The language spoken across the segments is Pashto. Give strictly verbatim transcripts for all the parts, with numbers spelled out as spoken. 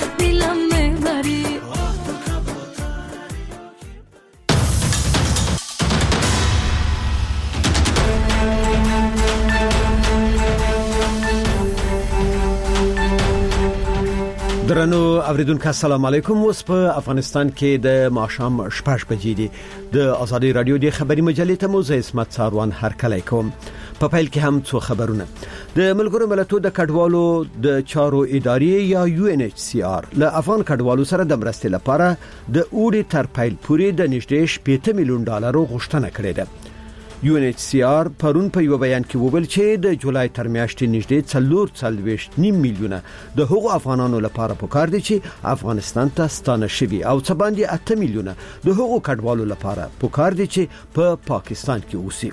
दिलम में भरी। درنو اوریدونکو السلام علیکم. اوس په افغانستان کې د ماښام شپږ بجې دي. د ازادي رادیو د خبري مجلې ته مو زه اسمت ساروان هرکلی کوم. په پیل کې هم څو خبرونه. د ملګرو ملتونو د کډوالو د چارو ادارې یا یو ان ایچ سی آر له افغان کډوالو سره د مرستې لپاره د اوړي تر پیل پورې د نږدې شپږ میلیون ډالرو غوښتنه کړې ده. یو ان ایچ سی آر پرون په یو بیان کې وویل چې د جولای تر میاشتې نږدې څلور څلوېښت نیم میلیونه د هغو افغانانو لپاره پکار دي چې افغانستان ته ستانه شوي او څه باندې اته میلیونه د هغو کډوالو لپاره پکار دي چې په پا پاکستان کې اوسي.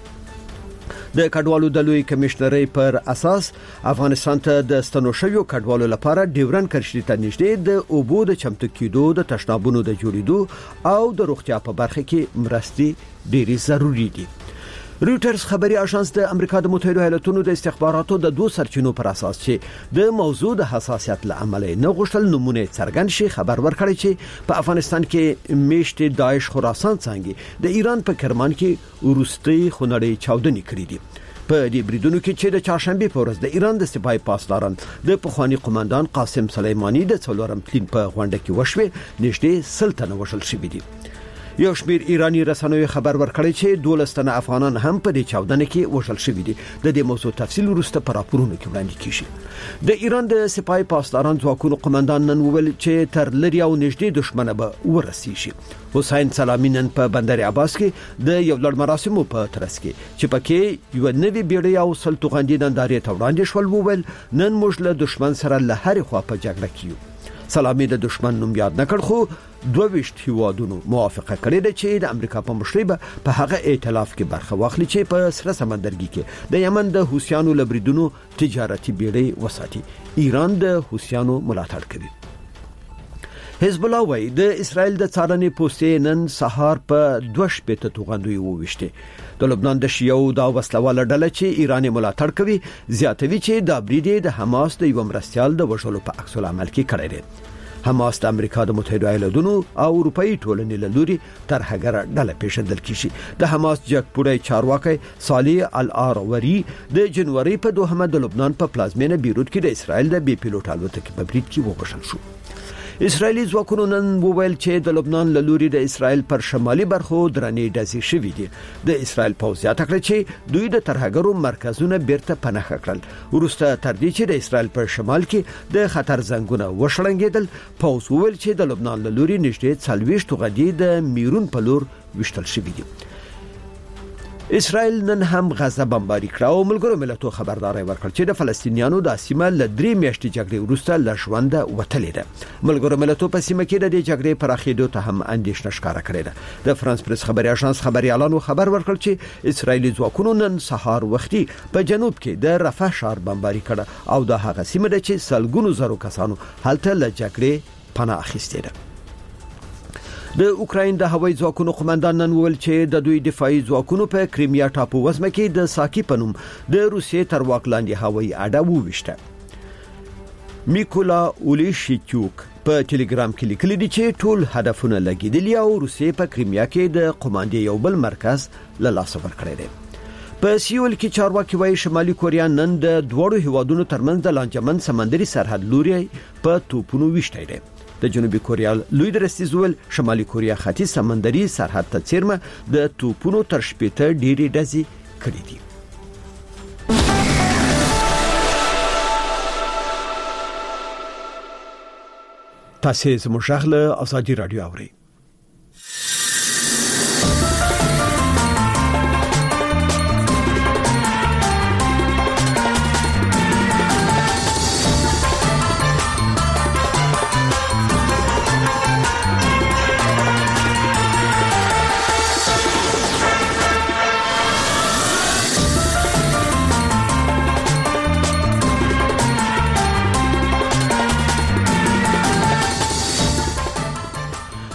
د کډوالو د لوی کمشنرۍ پر اساس افغانستان ته د ستنو شویو کډوالو لپاره ډیورن کرښې ته نږدې د اوبو د چمتو کېدو د تشنابونو د جوړېدو او د روغتیا په برخه کې مرستې ډېری ضروری دي. رويټرز خبري اژانس د امریکا د متحده ایالاتونو د استخباراتو د دوه سرچینو پر اساس چې د موضوع د حساسیت لامل نه غوښتل نمونه څرګند شي خبر ورکړی چې په افغانستان کې میشت داعش خراسان څنګه د ایران په کرمان کې ورستي خونړی چاودنې کړې دي. په دې بریدونو کې چې د چهارشنبه په ورځ د ایران د سپای پاسداران د پخوانی قومندان قاسم سلیمانی د څلورم تلین په غونډه کې وشوه نږدې سلطنه وشل شوې دي. یو شمیر ایرانی رسنیو خبر ورکړی چې دولستنه افغانان هم په دې چاودنه کې وژل شوي دي. د دې موضوع تفصیل وروسته په راپورونو کې وړاندې کیږي. د ایران د سپای پاسداران ځواکونو قومندان نن وویل چې تر لري او نږدې دښمنه به ورسیږي. حسین سلامی نن په بندر عباس کې د یو لړ مراسمو په ترڅ کې چې پکې یو نوی بیړۍ او سل توغندي نندارې ته وړاندې شول وویل نن موږ له دښمن سره له هرې خوا په جګړه کې یو. سلامي د دښمن نوم یاد نکړ خو دوه ویشت هیوادونو موافقه کړې ده چې د امریکا په مشرۍ به په هغه ائتلاف کې برخه واخلي چې په سره سمندرګي کې د یمن د حوثیانو لبریدونو تجارتي بیړۍ وساتي. ایران د حوثیانو ملاتړ کوي. حزب الله وايي د اسرائیل د څارنې پوستې نن سهار په دوه شپېته توغندوی وويشته. د لبنان د شیعو دا وسلواله ډله چې ایران ملاتړ کوي زیاتوي چې د بریډي د حماس د یو مرستيال د وژلو په عکس العمل کې کړی دی. حماس د امریکا د متحده ایالاتونو او اروپאי ټولنې له لوري تر هغه ډله پیژندل کیږي. د حماس جګپوړی چارواکي صالح العروری د جنوري په دوهمه د لبنان په پلازمینه بیروت کې د اسرائیل د بي پيلوټ الوتکې په برید کې ووژل شو. اسرائیلی ځواکونو نن وویل چې د لبنان له لوري د اسرائیل پر شمالي برخو درنې ډزې شوې دي. د اسرائیل پوځیان تکړه چې دوی د ترهګرو مرکزونه بیرته پناه کړل. ورسته تر دې چې د اسرائیل پر شمال کې د خطر زنګونه وشړنګېدل پوځ وویل چې د لبنان له لوري نږدې څلوېښت غدي د میرون په لور وشتل شوې دي. اسرائیل نن هم غزه بمباري کړه او ملګرو ملتونو خبرداري ورکړ چې د فلسطینیانو د سیمه له درې میاشتې جګړې وروسته له ژوند وتلې ده. ملګرو ملتونو په سیمه کې د جګړې پراخېدو ته هم اندېښنه ښکاره کړې ده. د فرانس پریس خبري اژانس خبري اعلان خبر ورکړ چې اسرائیلي ځواکونو نن سهار وختي په جنوب کې د رفح ښار بمباري کړه او د هغه سیمه ده چې سلګونو زرو کسانو هلته له جګړې پناه اخیستې ده. د اوکراین د هوایي ځواکونو قومندان نن وویل چې د دوی دفاعي ځواکونو په کریمیا ټاپو وزمه کې د ساکی پنوم د روسیې تر واک لاندې هوایي اډه وویشته. میکولا اولیشچوک په ټلګرام کې لیکلي دي چې ټول هدفونه لګیدلي او روسیې په کریمیا کې د قوماندې یو بل مرکز له لاسه ورکړی دی. په سیول کې چارواکي وايي شمالي کوریا نن د دوړو هیوادونو ترمنځ د لانجمن سمندري سرحد لوري په توپونو وشتای دی. د جنوبي کوریا لوی درستیز ول شمالي کوریا ختیځ سمندري سرحد ته چیرمه د توپونو تر شپېته ډېری ډزې کړې دي. تاسو زموږ غږ ازادي رادیو اورئ.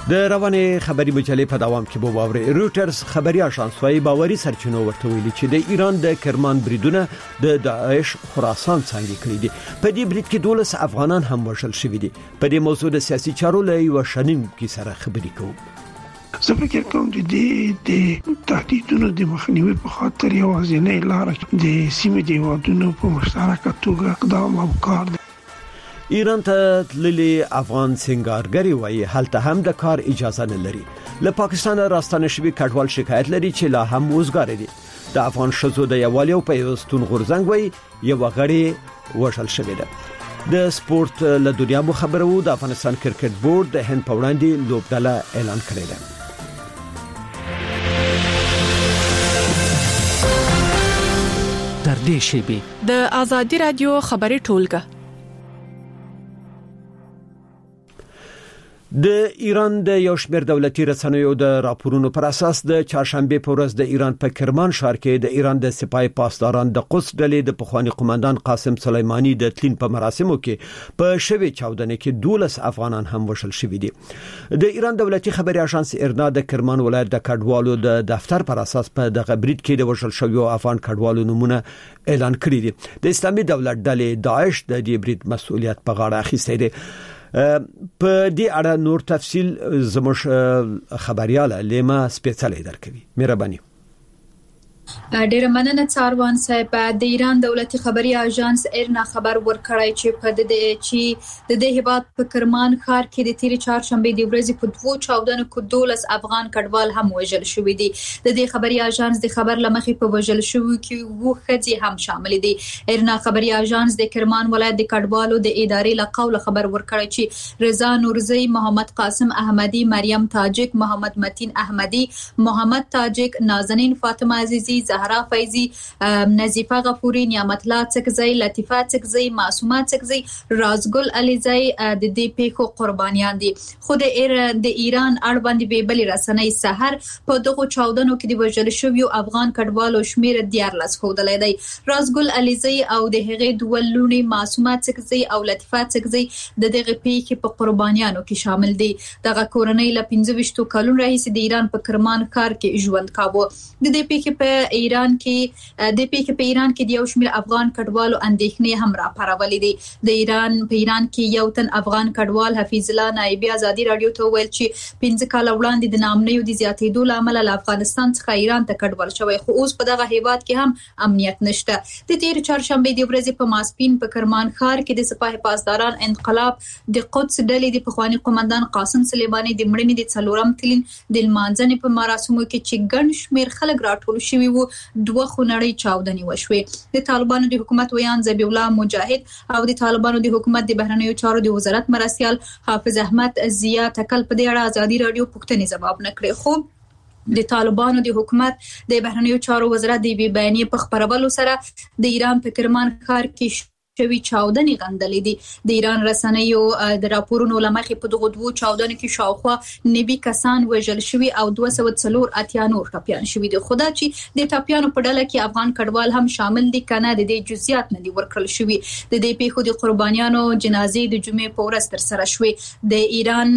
د روانې خبري مجلې په دوام کې بو باوري روټرز خبري اژانس وايي باوري سرچینو ورته ویلي چې د ایران د کرمان بریدونه د داعش خراسان څنګه کړی دي. په دې برید کې دولس افغانان هم وژل شوي دي. په دې موضوع د سیاسي چارو له یو شنن کې سره خبري کوو. زه فکر کوم چې د تهدیدونو د مخنیوي په خاطر یوازینۍ لار د سیمې د هیوادونو په مشترکه توګه اقدام او کار دی. ایران ته تللي افغان سنگارګری وایي هلته هم د کار اجازه نه لري. له پاکستان راستانه شوي کډوال شکایت لري چې لا هم وزګار دي. د افغان شذو د یوالي او پیوستون غورځنګ وایي یو غړي وژل شوی دی. د سپورت له دنیا مو خبرو د افغانستان کرکټ بورډ د هند په وړاندې لوبډله اعلان کړی دی. در دې شیبه د آزادي رادیو خبري ټولګه د ایران د یو شمېر دولتي رسنیو د راپورونو پر اساس د چهارشنبه په ورځ د ایران په کرمان ښار کې د ایران د سپای پاسداران د قدس ډلې د پخوانی قومندان قاسم سلیمانی د تلین په مراسمو کې په شوي چاودنه کې دولس افغانان هم وژل شوي دي. د ایران دولتي خبري اژانس ایرنا د کرمان ولایت د کډوالو د دفتر پر اساس په دغه برید کې د وژل شویو افغان کډوالو نمونه اعلان کړی دي. د اسلامي دولت ډلې داعش د دې برید مسؤلیت په غاړه اخیستی دی. په دې اړه نور تفصیل زموږ خبرياله لیما سپیڅلې درکوي. مهرباني. ډېر مننه څاروان صاحب. د ایران دولتي خبري اژانس ایرنا خبر ورکړی چې په دې چې د دې هیواد په کرمان ښار کې د تیرې چهارشنبه د ورځې په دوو چاودنو کې دولس افغان کډوال هم وژل شوي دي. د دې خبري اژانس د خبر لمخې په وژل شوو کې وو ښځې هم شامل دي. ایرنا خبري اژانس د کرمان ولایت د کډوالو د ادارې له قوله خبر ورکړی چې رضا نورزی، محمد قاسم احمدی، مریم تاجک، محمد متین احمدی، محمد تاجک، نازنین فاطمه عزیزی، زهرا فیضی، نظیفه غفوری، نعمت الله چکزی، لطیفه چکزی، معصومه چکزی، رازګل علیزی د دې پیښو قربانیان دي. خو د ایران اړوند به بل رسنۍ سحر په دغه چاودنو کې د وژل شویو افغان کډوالو شمیر دیارلس ښودلی دی. رازګل علیزی او د هغې دوه لوڼې معصومه چکزی او لطیفه چکزی د دغه پیښې په قربانیانو کې شامل دي. دغه کورنۍ له پنځه ویشت کلونو راهیسې د ایران په کرمان ښار کې ژوند کاوه. د دې پیښې په ایران کې د پیښې په ایران کې د یو شمېر افغان کډوالو اندېښنې هم راپارولې دي. د ایران په ایران کې یو تن افغان کډوال حفیظ الله نایبی آزادي رادیو ته ویل چې پنځه کاله وړاندې د نامنیو د زیاتېدو له امله له افغانستان څخه ایران ته کډوال شوی، خو اوس په دغه هیواد کې هم امنیت نشته. د تیر چهارشنبه د ورځې په ماسپین په کرمان ښار کې د سپاه پاسداران انقلاب د قدس ډلې د پخوانی قومندان قاسم سلیمانی د مړینې د څلورم تلین د لمانځنې په مراسمو کې چې ګڼ شمېر خلک راټول شوي وو دوه خونړۍ چاودنې وشوې. د طالبانو د حکومت ویان ذبیح الله مجاهد او د طالبانو د حکومت د بهرنیو چارو د وزارت مرستیال حافظ احمد ضیا تکل په دې اړه ازادي رادیو پوښتنې ځواب نه کړې. خو د طالبانو د حکومت د بهرنیو چارو وزارت د بیانیې په خبرولو سره د ایران په کرمان ښار کې شوی چاودنې غندلې دي. د ایران رسنیو د راپورونو لمخې په دغه دوه چاودنو کې شاوخوا نوي کسان وژل شوي او دوه سوه څلور اتیا نور ټپیان شوي دي. خدا چې د ټپیانو په ډله کې افغان کډوال هم شامل دي کنه د دې جزئیات نه دي ورکړل شوي. د دې پیښو د قربانیانو جنازې د جمعې په ورځ تر سره شوې. د ایران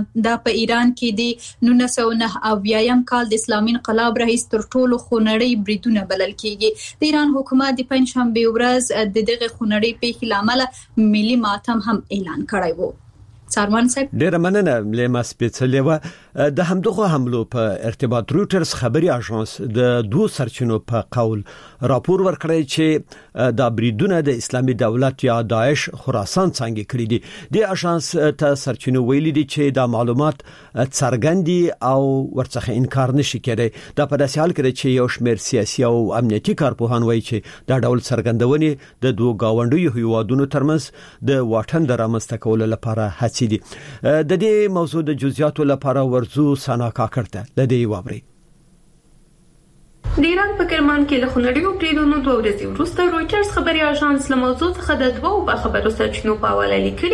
د په ایران کې د نولس سوه نهه اویایم کال د اسلامي انقلاب راهیس تر ټولو خونړۍ بریدونه بلل کېږي. د ایران حکومت د پنځشنبه ورځ د دغه خونړۍ پیښې لامل ملي ماتم هم اعلان کړی وو. ساروان صاحب ډیر مننه لیما سپیڅلې و. د همدغه حملو په ارتباط روټرز خبري اژانس د دوه سرچینو په قول راپور ورکړی چې د بریدونه د اسلامي دولت یا داعش خراسان څنګه کړی دي. د اژانس ته سرچینو ویلي دي چې دا معلومات څرګندي او ورڅخه انکار نشي کېدای. دا په داسې حال کې چې یو شمېر سیاسي او امنیتي کارپوهان وایي چې دا ډول څرګندونې د دوه گاونډیو هیوادونو ترمنځ د واټن د رامنځته کولو لپاره هڅې دي. د دې موضوع د جزئیاتو لپاره ورزو سنا کاکړه لدی وابري. د ایران په کرمان کې له خونړیو بریدونو دوه ورځې وروسته رویټرز خبري اژانس له موضوع څخه د دوه خبرو سرچینو په حواله لیکلي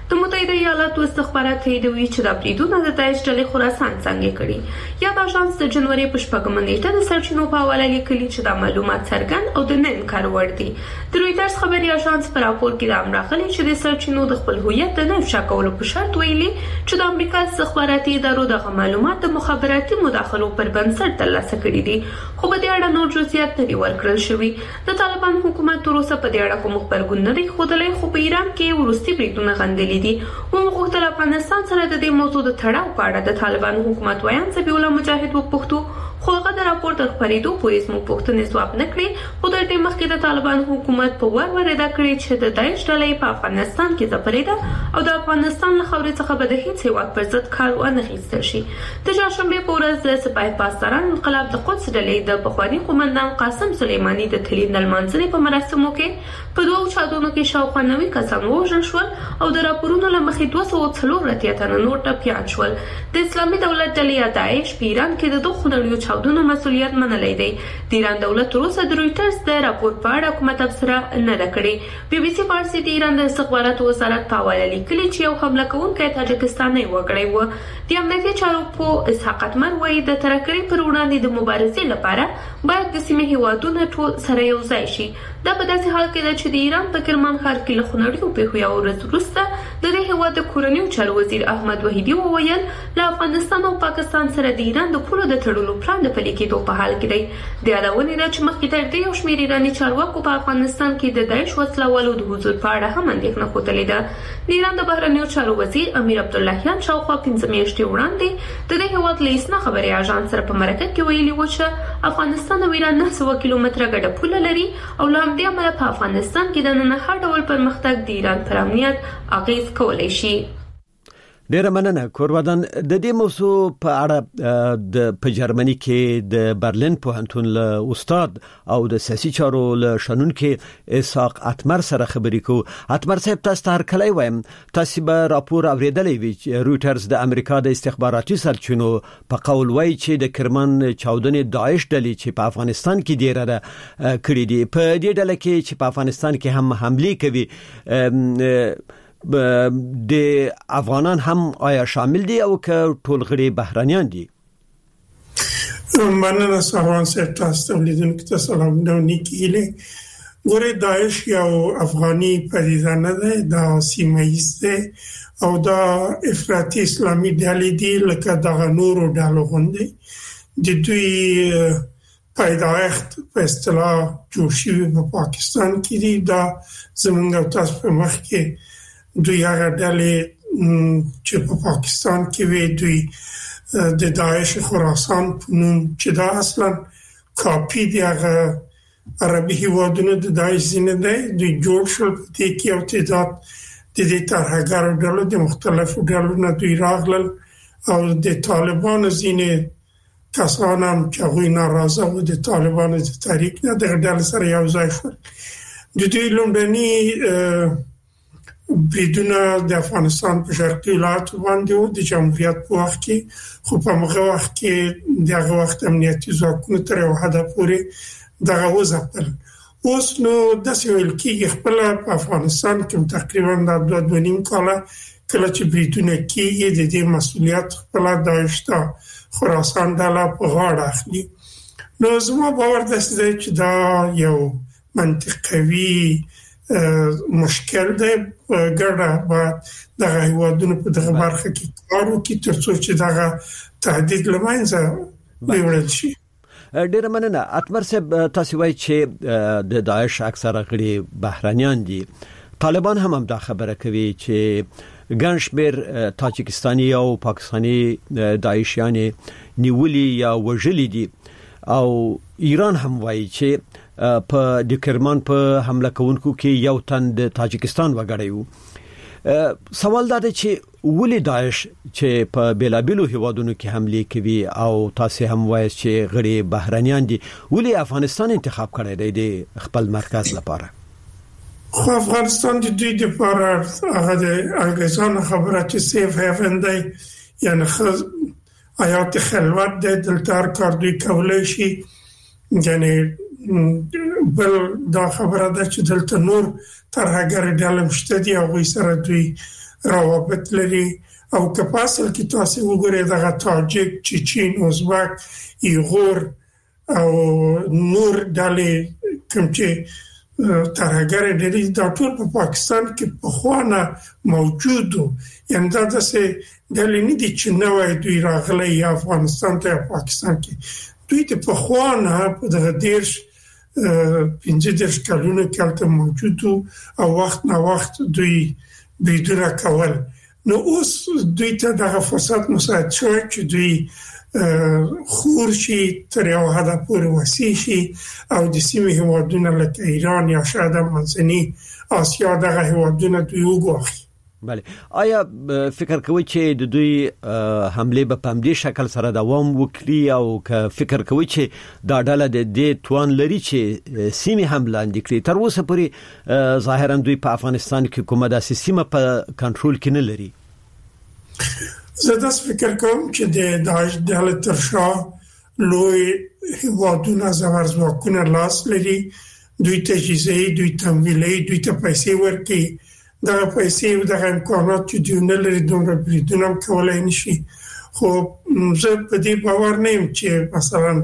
د متحده ایالاتو استخبارات تاییدوي چې د بریدونو د داعش ډلې خراسان څنګه کړي. یا د اژانس د جنوري په شپږمه نیټه د سرچینو په حواله لیکلي چې دا معلومات څرګند او د نه انکار وړ دي. د رویټرز خبري اژانس په راپور کې د امراغلي چې د سرچینو د خپل هویت د نه افشا کولو په شرط ویلي چې د امریکا استخباراتي ادارو د معلومات د مخابراتي مداخلو پر بنسټ ترلاسه کړي دي، خو په دې اړه نور جزئیات نه دي ورکړل شوي. د طالبان حکومت تر اوسه په دې اړه کوم خبرګون نه دی ښودلی، خو په ایران کې وروستي بریدونه غندلي دي. ومو غوښتل افغانستان سره د دې موضوع د تړاو په اړه د طالبان حکومت ویان ذبیح الله مجاهد وپوښتو، خو هغه د راپور تر خپرېدو پورې زموږ پوښتنې ځواب نه کړې. خو تر دې مخکې د طالبان حکومت په ور ور ادا کړې چې د داعش ډلې په افغانستان کې ځپلې او د افغانستان له خاورې څخه به د هیڅ هېواد پر ضد کار ونه اخیستل شي. د چهارشنبې په ورځ د سپاه پاسداران انقلاب د قدس ډلې د پخواني قومندان قاسم سلیماني د تلین د لمانځنې په مراسمو کې په دوه چاودنو کې شاوخوا نوي کسان ووژل شول او د راپورونو له مخې دوه سوه څلور اتیا تنه نور ټپیان شول. د اسلامي دولت ډلې یا داعش په ایران کې د دغو خونړیو چاودنو مسؤلیت منلی دی. د ایران دولت تر اوسه د رویټرز د راپور په اړه کومه تبصره نه ده کړې. بي بي سي فارسي د ایران د استخباراتو وزارت په حواله لیکلي چې یو حمله کوونکی تاجکستاني وګړی و. د امنیتي چارو په اسحاق اتمر وایي د ترهګرۍ پر وړاندې د مبارزې لپاره باید د سیمې هیوادونه ټول سره یو ځای شي. دا په داسې حال کې ده چې د ایران په کرمان ښار کې له خونړیو پیښو یوه ورځ وروسته د دې هیواد د کورنیو چارو وزیر احمد وحیدي وویل له افغانستان او پاکستان سره د ایران د پولو د تړلو پلان د پلي کېدو په حال کې دی. د یادونې ده چې مخکې تر دې یو شمېر ایراني چارواکو په افغانستان کې د داعش وسلوالو د حضور په اړه هم اندېښنه ښودلې ده. د ایران د بهرنیو چارو وزیر امیر عبداللهیان شاوخوا پنځه میاشتې وړاندې د دې هیواد له اسنا خبري اژانس سره په مرکه کې ویلي و چې افغانستان او ایران نه سوه کیلومتره ګډه پوله لري او له همدې امله په افغانستان کې د نن هر ډول پرمختګ د ایران پر امنیت اغیز کولی شي. ډیره مننه کورودان. د دې موضوع په اړه د په جرمني کې د برلین پوهنتون له استاد او د سیاسي چارو له شنونکو اسحاق اتمر سره خبرې کوو. اتمر صاحب تاسو ته هرکلی وایم، تاسو به راپور اوریدلی وي چې رویټرز د امریکا د استخباراتي سرچینو په قول وایي چې د کرمان چاودنې داعش ډلې چې په افغانستان کې ډیره کړې دي، په دې ډله کې چې په افغانستان کې هم حملې کوي د افغانان هم آیا شامل دي او که ټول غړي بهرانيان دي؟ مننه سروان صاحب، تاسو ته لیدونکو ته سلام نو نیکیله. ګوره داعش یو افغاني پدیده نه ده، دا سیمه‌ایز ده او دا افراطي اسلامي ډلې دي لکه دغه نورو ډلو غوندې. د دوی پیدایښت په اصطلاح جوړ شوی په پاکستان کې دي. دا زمونږ او تاسو په مخ کې دوی هغه ډلې چې په پاکستان کې وي، دوی د داعش خراسان په نوم چې دا اصلا کاپی دی هغه عربي هیوادونو د داعش ځینې دی، دوی جوړ شول په دې کې او تعداد د دې ترهګرو ډلو د مختلفو ډلو نه دوی راغلل او د طالبانو ځینې کسان هم چې هغوی ناراضه وو د طالبانو د تحریک نه دغه ډلې سره یو ځای شول. د دوی لومړني بریدونه د افغانستان په شرقي ولایتو باندې وو د جمهوریت په وخت کې، خو په هغه وخت کې دغه وخت امنیتي ځواکونو تر یو حده پورې دغه وځپل. اوس نو داسې ویل کېږي خپله په افغانستان کې تقریبا د دوه دوه نیم کاله کله چې بریدونه کېږي د دې مسؤلیت خپله داعش ته خراسان ډله په غاړه اخلي. نو زما باور داسې دی چې دا یو منطقوي مشکل دی. ګډه باید دغه هیوادونو په دغه برخه کې کار وکړي تر څو چې دغه تهدید له منځه ویوړل شي. ډیره مننه. اتمر صاحب تاسو وایي چې د داعش اکثره غړي بهرانيان دي. طالبان هم هم دا خبره کوي چې ګڼ شمېر تاجکستاني او پاکستاني داعشیان نیولي یا وژلي دي او ایران هم وایي چې په د کرمان په حمله کوونکو کې یو تن د تاجکستان وګړی وو. سوال دا دی چې ولې داعش چې په بیلابیلو هیوادونو کې حمله کوي او تاسو هم وایي چې غړي بهرانيان دي، ولې افغانستان انتخاب کړی دی د خپل مرکز لپاره؟ خو افغانستان د دوی لپاره هغه د انګلیسانو خبره چې سیف هیون دی، یعنی خز آیات خلوت دی، دلته کار دوی کولی شي. یعنی بل دا خبره ده چې دلته نور ترهګر ډلې مشته دي او غوي سره دوی روابط لري او که په اصل کې تاسو وګورئ دغه تاجک، چچین، ازبک، ایغور او نور ډلې کوم چې ترهګر دي دا ټول په پاکستان کې په خوانه موجودو. یعنی دا داسې ډلې نه دي چې نوې دوی راغلي یا افغانستان ته پاکستان کې دوی ته په خوانه په دغه دیرش پنځه دیرش کلونو کې هلته موجودو او وخت نه وخت دوی بریدونه کول. نو اوس دوی ته دغه فرصت مساعد شوی چې دوی خور شي تر یو حده پورې وسیع شي او د سیمې هیوادونه لکه ایران یا شاید منځنۍ آسیا دغه هیوادونه دوی وګواخي. بله، آیا فکر کوي چې د دوی حمله به په همدې شکل سره دوام وکړي او که فکر کوي چې دا ډله د دې توان لري چې سیمې هم لاندې کړي؟ تر اوسه پورې ظاهرا دوی په افغانستان کې کومه داسې سیمه په کنټرول کې نه لري. زه داس فکر کوم چې د داعش ډله تر شا لوی هیوادونه زبرځواکونه لاس لري، دوی تجهیزي، دوی تمویلي، دوی ته پیسې ورکوي. دغه پیسې او دغه امکانات چې دوی نه لري دومره بریدونه هم کولی نشي. خو زه په دې باور نه یم چې مثلا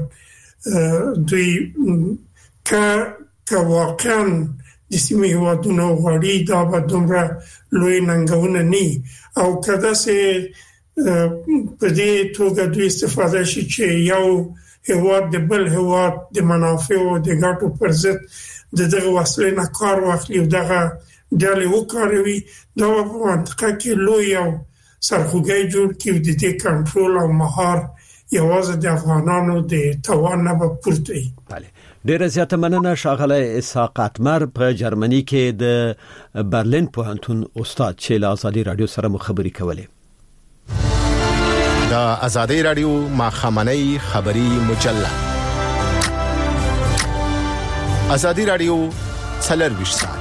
دوی که که واقعا د سیمې هیوادونه غواړي دا به دومره لوی ننګونه نه او که داسې په دې توګه دوی استفاده شي چې یو هیواد د بل هیواد د منافعو د ګټو پر ضد د دغه وسلې نه کار واخلي او دغه ډلې وکاروي، دا په منطقه کې لوی او سرخوږی جوړ کړي. د دې کنټرول او مهار یوازې د افغانانو د توان نه به پورته وي. بله، ډیره زیاته مننه ښاغلی اسحاق اتمر په جرمني کې د برلین پوهنتون استاد چې له ازادي رادیو سره مو خبرې کولې. د ازادي رادیو ماخامنۍ خبري مجله ازادي رادیو څلرویشت ساعت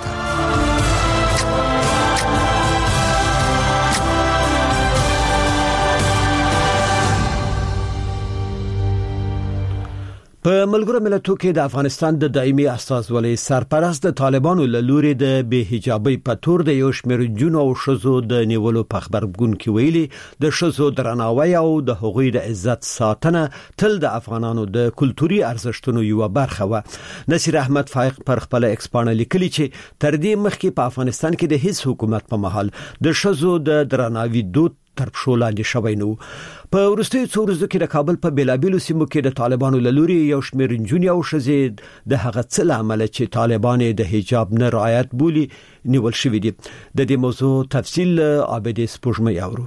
په ملګرو ملتونو کې د افغانستان د دایمي استازولۍ سرپرست د طالبانو له لوري د بې حجابۍ په تور د یو شمېر جنو او شذو د نیولو په خبرګون کې ویلي د شذو درناوی او د حقوقي د عزت ساتنه تل د افغانانو د کلتوري ارزښتونو یو برخه و. نصیر احمد فائق پر خپل ایکس باندې لیکلي چې تر دې مخکې په افغانستان کې د هیڅ حکومت په محل د شذو د درناوي دود تر پښو لاندې شوی نو. په ورستیو څو ورځو کې د کابل په بیلابیلو سیمو کې د طالبانو له لوري یو شمېر نجونې او ښځې د هغه څه له امله چې طالبان د حجاب نه رعایت بولي نیول شوي دي. د دې موضوع تفصیل عابد سپوږمۍ اورو.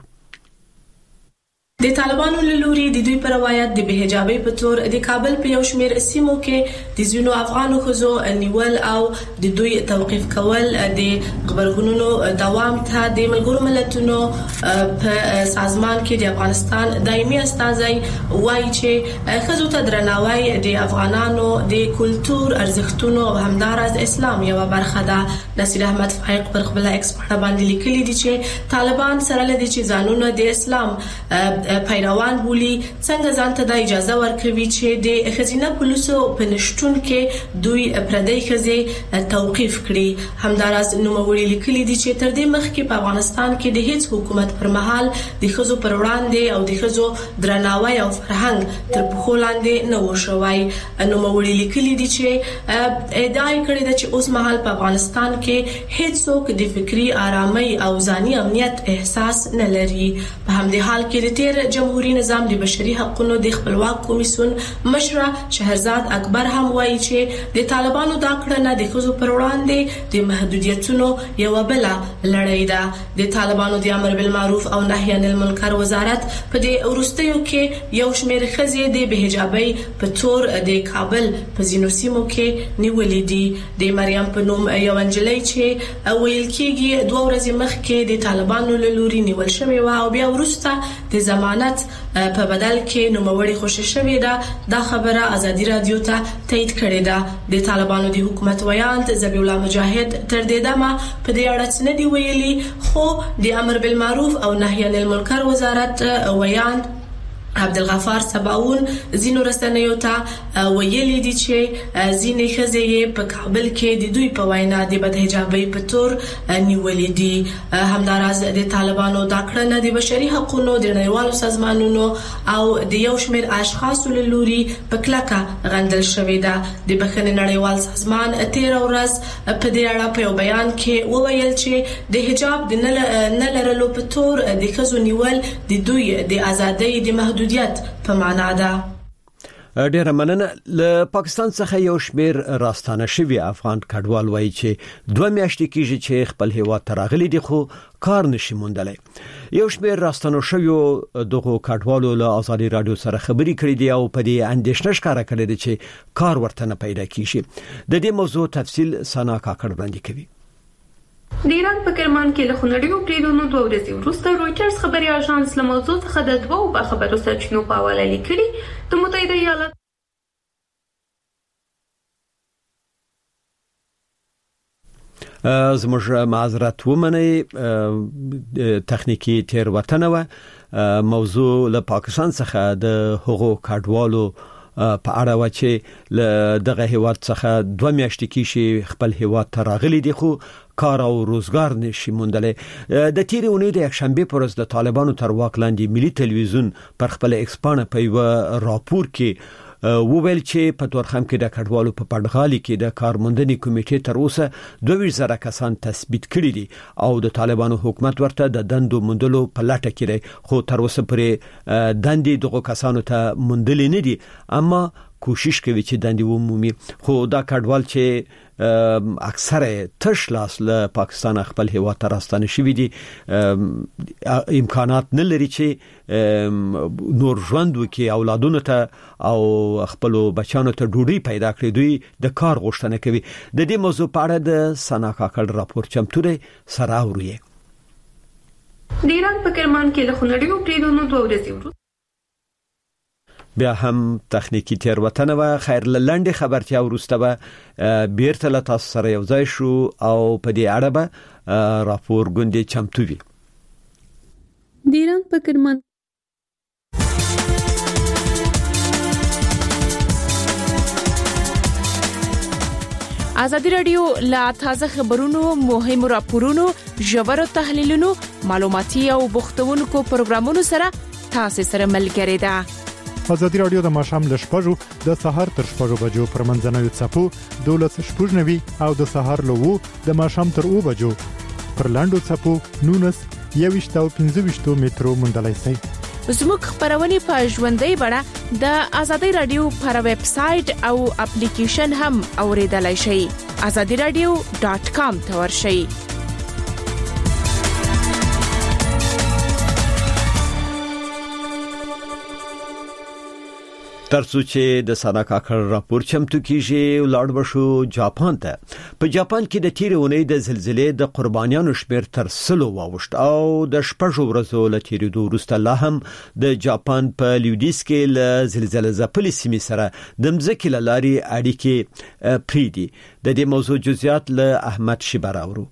د طالبانو له لوري د دوی پر روایت د بې حجابۍ په تور د کابل په یو شمېر سیمو کې د ځینو افغانو ښځو نیول او د دوی توقيف کول د خبرګونونو دوام ته د ملګرو ملتونو په سازمان کې د افغانستان دایمي استازي وایي چې ښځو ته درناوی د افغانانو د کلتور ارزښتونو او همدارس اسلام یو برخه ده. نصیر احمد فائق پر خپل ایکس باندې لیکلي دي چې طالبان سره لدی چې ځانونه د اسلام پیروان بولی څنګه ځان ته د اجازه ورکوي چې د خزینه پولیسو په نشټون کې دوی پردی خزي توقيف کړي. همدارس نوموړي لیکلي دي چې تر دې مخکې په افغانستان کې د هیڅ حکومت پر مهال د خزو پر وړاندې او د خزو درناوی او فرهنګ تر پخو لاندې نه و شوی. نوموړي لیکلي دي چې ادعا کړې ده چې اوس مهال په افغانستان کې هیڅ څوک د فکری آرامۍ او ځاني امنیت احساس نه لري. په همدې حال کې د جمهوریت نظام د بشري حقوقو د خپلواک کمیسیون مشره شهرزاد اکبر هم وایي چې د طالبانو دا کړنه د خزو پر وړاندې د محدودیتونو یو بل لړۍ ده. د طالبانو د امر بالمعروف او نهي عن المنکر وزارت په دې ورستیو کې یو شمېر خزې د بې حجابۍ په تور د کابل په ځینو سیمو کې نیولې دي. د مریم په نوم یو انجلۍ چې ویل کېږي دوه ورځې مخکې د طالبانو له لوري نیول شوې و او بیا ورسته د زمانت په بدل کې نوموړي خوشی شوې ده. دا خبره ازادي رادیو ته تایید کړې ده. د طالبانو د حکومت ویاند ذبیح الله مجاهد تر دې دمه په دې اړه څه نه دی ویلي، خو د امر بالمعروف او نهي عن المنکر وزارت ویاند عبدالغفار سباون زینو رسنیو ته ویلي دي چې ځینې ښځې په کابل کې د دوی په وینا د بدحجابۍ په تور نیولې دي. همداراز د طالبانو دا کړنه د بشري حقوقو د نړیوالو سازمانونو او د یو شمېر اشخاصو له لوري په کلکه غندل شوې ده. د بخښنې نړیوال سازمان تیر ورځ په دې اړه په یو بیان کې وویل چې د حجاب د نه لرلو په تور د ښځو نیول د دوی د ازادۍ د محدود په معنا ده. ډیره مننه. له پاکستان څخه یو شمیر راستانه شوی افغان کډوال وایي چې دوه میاشتې کېږي چې خپل هیواد ته راغلي دي خو کار نشي موندلی. یو شمیر راستانه شوی دغه کډوالو له آزادي رادیو سره خبري کړې دي او په دې اندېښنه ښکاره کړې ده چې کار ورته نه پیدا کیږي. د دې موضوع تفصیل سنا کاکړ وړاندې کوي. د ایران په کرمان کې له خونړیو بریدونو دوه ورځې وروسته رويټرز خبري اژانس له موضوع څخه د دوو باخبرو سرچینو په حواله لیکلي د متحده ایالات زموږ معذرت ومنئ تخنیکی تیروتنه و. موضوع له پاکستان څخه د هغو کډوالو په اړه و چې له دغه هیواد څخه دوه میاشتې کې خپل هیواد ته راغلي دي خو کار او روزګار نشي موندلی. د تیرې اونۍ د یکشنبه پر ورځ د طالبانو تر واک لاندې ملي ټلویزیون پر خپل ایکسپانه په یو راپور کې وویل چې په تورخم کې د کډوالو په پړغالي کې د کارموندنې کمیټې تر اوسه دوه ویشت زره کسان تثبیت کړي دي او د طالبانو حکومت ورته د دندو موندلو په لټه کې دی خو تر اوسه پرې دندې دغه کسانو ته موندلې نه دي اما کوشش کوي چې دندې ومومي. خو دا کډوال چې اکثره تش لاس له پاکستان خپل هیواد ته راستانه شوي دي امکانات نه لري چې نور ژوند وکړي اولادونو ته او خپل بچانو ته ډوډۍ پیدا کړي. دوی د کار غوښتنه کوي. د دې موضوع په اړه د سنا کاکړ راپور چمتو دی سره اوري. د ایران په کرمان کې له خونړیو بریدونو دوه ورځې وروسته بیا هم تخنیکی تیروتنه و. خیر لنډه خبرتیا وروسته به بیرته له تاسو سره یو ځای شو او په دې اړه به راپور غونډه چمتو وي. د ایران په کرمان آزادی رادیو لا تازه خبرونو مهم راپورونو ژور تحلیلونو معلوماتي او بوختونکو پروګرامونو سره تاسو سره ملګری ده. آزادی رادیو د ماښام له شپږو د سهار تر شپږو بجو پر منځنوي څپو دولس شپږ نوي او د سهار له وو د ماښام تر اوو بجو پر لاندو څپو نونس یويشت او پنځه ویشت مترو موندلای شئ. زموږ خبرونه په ژوندۍ بڼه د آزادی رادیو پر ویب سټ او اپلیکیشن هم اوریدلای شئ. آزادی رادیو ډاٹ کام ته ورشئ. ترڅو چې د سنا کاکړ راپور چمتو کیږي ولاړ بشو جاپان ته. په جاپان کې د تیرې اونۍ د زلزلې د قربانیانو شمیر تر سلو واوښت او د شپږو ورځو له تیرېدو وروسته لا هم د جاپان په لویدیځ کې له زلزلې ځپلې سیمې سره د مځکې له لارې اړیکې پریدي. د دې موضوع جزئیات له احمد شیبر اورو.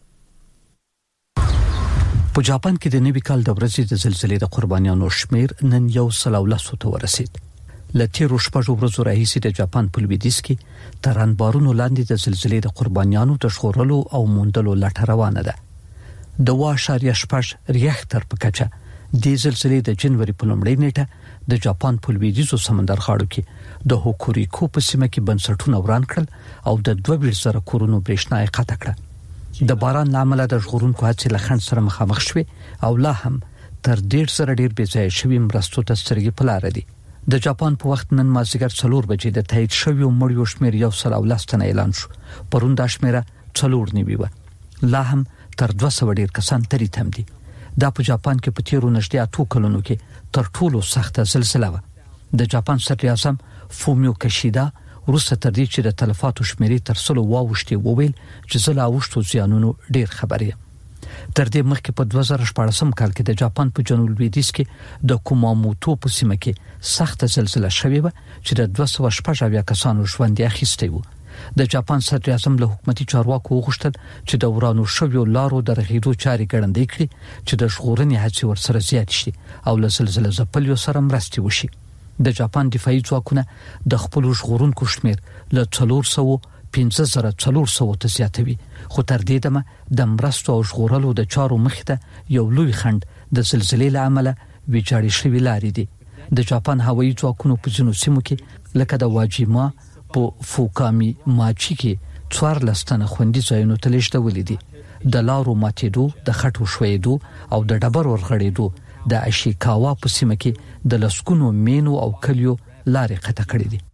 په جاپان کې د نوي کال د ورځې د زلزلې د قربانیانو شمیر نن یو سل او لس ته ورسید. لتیرو شپږو ورځو راهیسې د جاپان په لویدیځ کې تر انبارونو لاندې د زلزلې د قربانیانو د ژغورلو او موندلو لټه روانه ده. د واټ اشاریه شپږ ریاکټر په کچه د زلزلې د جنوري په لومړۍ نیټه د جاپان په لویدیځو سمندر غاړو کې د هوکوریکو په سیمه کې بنسټونه وران کړل او د دوه ویشت زره کورونو برېښنا یې قطع کړه. د باران لامل د ژغورونکو هڅې له خنډ سره مخامخ شوې او لا هم تر ډېر سره ډېر بې ځایه شوي مرستو ته سترګې په لاره دي. د جاپان په وخت نن مازیګر څلور بجې د تایید شویو مړیو شمیر یو سل او لس تنه اعلان شو. پرون دا شمیره څلور نیوي و. لا هم تر دوه سوه ډیر کسان تری تم دي. دا په جاپان کې په تیرو نږدې اتو کلونو کې تر ټولو سخته زلزلہ و. د جاپان صدر اعظم فومیو کشیدا وروسته تر دې چې د تلفاتو شمیرې تر سلو واوښتي وویل چې زله اوښتو زیانونو ډیر خبري. تر دې مخکې په دوه زره شپږم کال کې د جاپان په جنوب لویدیځ کې د کوماموتو په سیمه کې سخت زلزلہ شوې و چې د دوه سوه شپږ اویا کسانو ژوند یې اخیستی و. د جاپان صدر اعظم له حکومتي چارواکو وغوښتل چې د ورانو شویو لارو د رغیدو چاري ګړندې کړي چې د ژغورنې هڅې ورسره زیات شي او له زلزلې ځپلو سره مرستې وشي. د جاپان دفاعي ځواکونه د خپل ژغورونکو شمیر له څلور سوه پنځه زره څلور سوه ته زیاتوي، خو تر دې دمه د مرستو او ژغورلو د چارو مخته یو لوی خند د زلزلې له امله ویجاړې شوې لارې دي. د جاپان هوایي ځواکونو په ځینو سیمو کې لکه د واجیما په فوکامي ماچی کې څوار لستنه خوندي ځایونو ته لیږدولې دي. د لارو ماتېدو، د خټو شوېدو او د ډبرو ورغړېدو د اشیکاوا په سیمه کې د لسکونو مینو او کلیو لارې قطع کړې دي.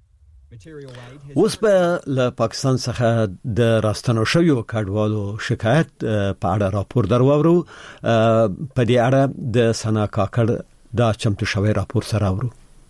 اوس په له پاکستان څخه د راستنو شویو کډوالو شکایت په اړه راپور درواورو. په دې اړه د سنا کاکړ دا چمتو شوی راپور سره اورو.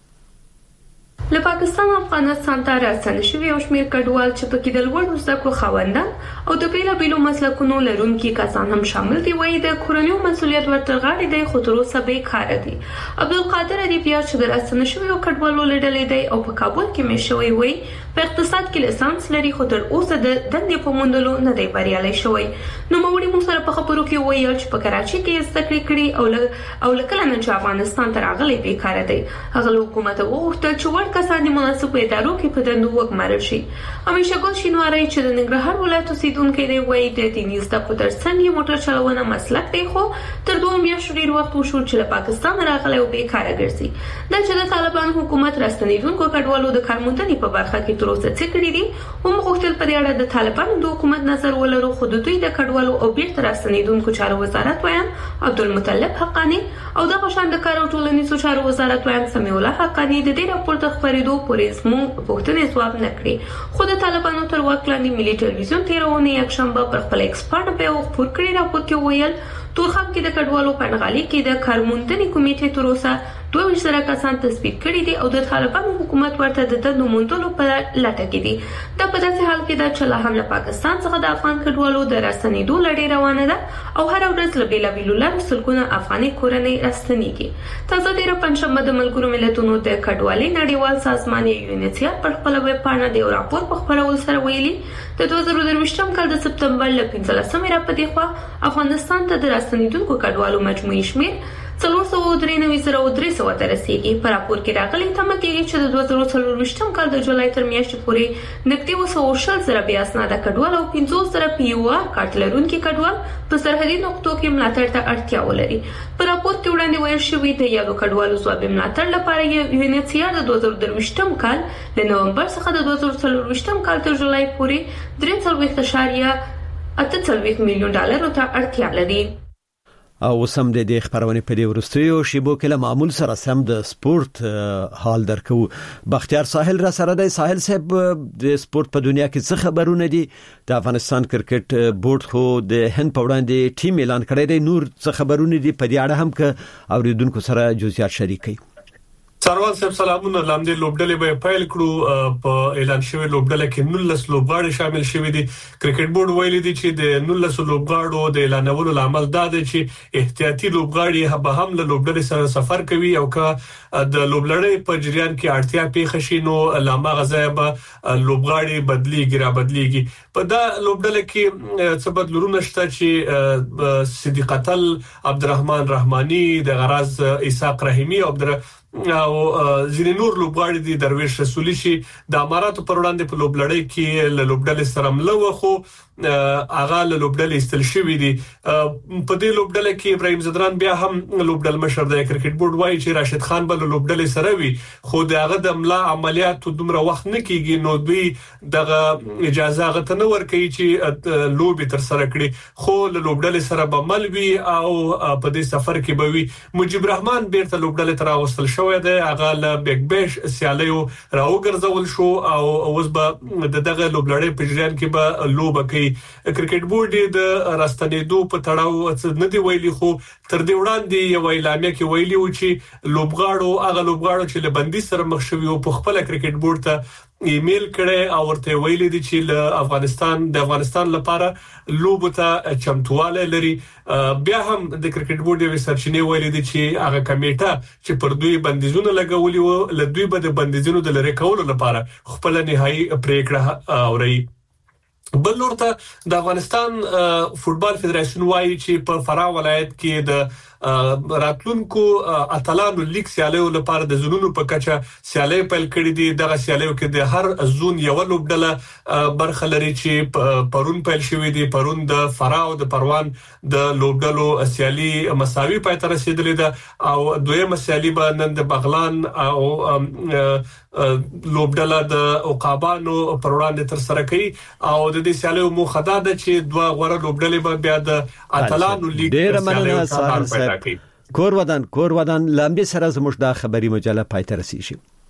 له پاکستان او افغانستان ته راستنه شوي او شمیر کډوال چې پکې د لوړو زده کړو خاوندان او د بیلابیلو مسلکونو لرونکي کسان هم شامل دي، وایي د کورنیو مسؤلیت ورته غاړې دی، خو تر اوسه بیکاره دي. عبدالقادر ادیبیار چې د راستنه شویو کډوالو له ډلې دی او په کابل کې مېشت شوی، وایي په اقتصاد کې لیسانس لري، خو تر اوسه د دندې په موندلو نه دی بریالی شوی. نوموړي موږ سره په خبرو کې وویل چې په کراچي کې زده کړې کړي او او له کله نه چې افغانستان ته راغلی بیکاره دی. هغه له حکومته وغوښتل چې وړ کسان د مناسبو ادارو کې په دندو وګمارل شي. همیشه ګل شینواری چې د ننګرهار ولایت اوسیدونکی دی، وایي د دیني زده کړو ترڅنګ یې موټر چلونه مسلک دی، خو تر دوه میاشتو ډېر وخت وشو چې له پاکستان راغلی او بیکاره ګرځي. دا چې د طالبان حکومت راستنېدونکو کډوالو د کارموندنې په برخه کې تر اوسه څه کړي دي، هم غوښتل په دې اړه د طالبانو د حکومت نظر ولرو. خو د دوی د کډوالو او بیرته راستنېدونکو چارو وزارت ویان عبدالمطلب حقانی او د غشان د کار او ټولنیزو چارو وزارت ویان سمیع الله حقانی د دې راپور د خبرېدو پورې زموږ پوښتنې ځواب نه کړي. خو د طالبانو تر واک لاندې ملي ټلویزیون تېرونې یکشنبه پر خپل ایکسپرټ په یو خپور کړي راپور کې ویل تورخم کې د کډوالو په نغالي کې د کارموندنې کمیټې تر اوسه دوه ویشت زره کسان تثبیت کړي دي او د طالبانو حکومت ورته د دندو موندلو په لټه کې دي. دا په داسې حال کې ده چې لا هم له پاکستان څخه د افغان کډوالو د راستنېدو لړۍ روانه ده او هر ورځ له بیلابیلو لارو سلګونه افغاني کورنۍ راستنېږي. تازه ډېره پنجشنبه د ملګرو ملتونو د کډوالۍ نړیوال سازمان یونیسیار پر خپله ویب پاڼه د یو راپور په خپرولو سره ویلي د دوه زره درویشتم کال د سپتمبر له پنځلسمې راپدې خوا افغانستان ته د راستنېدونکو کډوالو مجموعي شمېر څلور سوه درې نوي زره او درې سوه ته رسیږي. په راپور کې راغلي تمه کېږي چې د دوه زره څلرویشتم کال د جولای تر میاشتې پورې نږدې اووه سوه شل زره بې اسناده کډوال او پنځوس زره پي یو آر کارت لرونکي کډوال په سرحدي نقطو کې ملاتړ ته اړتیا ولري. په راپور کې وړاندې ویل شوي د یادو کډوالو ځوابي ملاتړ لپاره یونیسیار د دوه زره درویشتم کال له نومبر څخه د دوه زره څلرویشتم کال تر جولای پورې درې څلوېښت اعشاریه اته څلوېښت میلیون ډالرو ته اړتیا لري. او سم د دې خبرونه په دې ورستیو شیبو کې له معمول سره سم د سپورت حال درکو. بختیار ساحل را سره د ساحل صاحب د سپورت په دنیا کې څه خبرونه دي؟ د افغانستان کرکټ بورډ خو د هند په وړاندې ټیم اعلان کړی دی، نور څه خبرونه دي په دې اړه هم که اوریدونکو سره جزئیات شریکي؟ سروان صاحب سلامونه. لاندې لوبډلې به پیل کړو. په اعلان شوی لوبډله کې نولس لوبغاړي شامل شوي دي. کرکټ بورډ ویلي دي چې د نولس لوبغاړو د اعلانولو لامل دا دی چې احتیاطي لوبغاړي به هم له لوبډلې سره سفر کوي او که د لوبلړۍ په جریان کې اړتیا پیښ شي نو لامه غځای به لوبغاړي بدلیږي را بدلیږي. په دا لوبډله کې څه بدلونونه شته چې صدیق اتل، عبدالرحمن رحماني، د غراز اسحاق رحیمی او او ځینې نور لوبغاړي دي. درویش رسولي شي د اماراتو پر وړاندې په لوبلړۍ کې له لوبډلې سره ملو خو هغه له لوبډلې استل شوی دي. په دې لوبډله کې ابراهیم زدران بیا هم لوبډل مشر دی. کرکټ بورډ وایي چې راشد خان به له لوبډلې سره وي خو دغه د ملا عملیاتو دومره وخت نه کیږي نو دوی دغه اجازه غته نه ورکوي چې لوبي تر سره کړي، خو له لوبډلې سره به مل وي او په دې سفر کې به وي. مجيب رحمان بیرته لوبډلې تر اوسل شوی دی. هغه له بیگ بیش سیالیو راوګرځول شو او اوس به دغه لوبلړۍ په جریان کې به لوبه کوي. دي. کرکټ بورډ د راستنېدو په تړاو څه نه دی ویلي، خو تر دې وړاندې یو اعلامیه کې ویلي و چې لوبغاړو هغه لوبغاړو چې له بندي سره مخ شوي او په خپل کرکټ بورډ ته ایمیل کړي او ورته ویلي دي چې له افغانستان د افغانستان لپاره لوبو ته چمتواله لري. بیا هم د کرکټ بورډ یو سرچینې ویلي دي چې هغه کمیټه چې پر دوی بندیزونه لګولي وو له دوی به د بندیزونو د لری کولو لپاره خپل نهایی پریکړه اوري. بل لورته د افغانستان فوتبال فدراسیون وايي چې په فراه ولایت کې د راتلونکو اتلانو لیګ سیالیو لپاره د زونونو په کچه سیالي پیل کړې دي. دغه سیالیو کې د هر زون یو لوبډله برخه لري چې پرون پیل شوې دي. پرون د فراه او د پروان د لوبډلو سیالي مساوي پای ته رسیدلې ده او دویمه سیالي به نن د بغلان او لوبډله د عقابانو پر وړاندې تر سره کوي او د دې سیالیو موخه ده چې دوه غوړه لوبډلې به بیا د اتلانو لیګ سیالیو ته کور ودان کور ودان لامبي سره زموږ د خبري مجله پای ته رسیدي.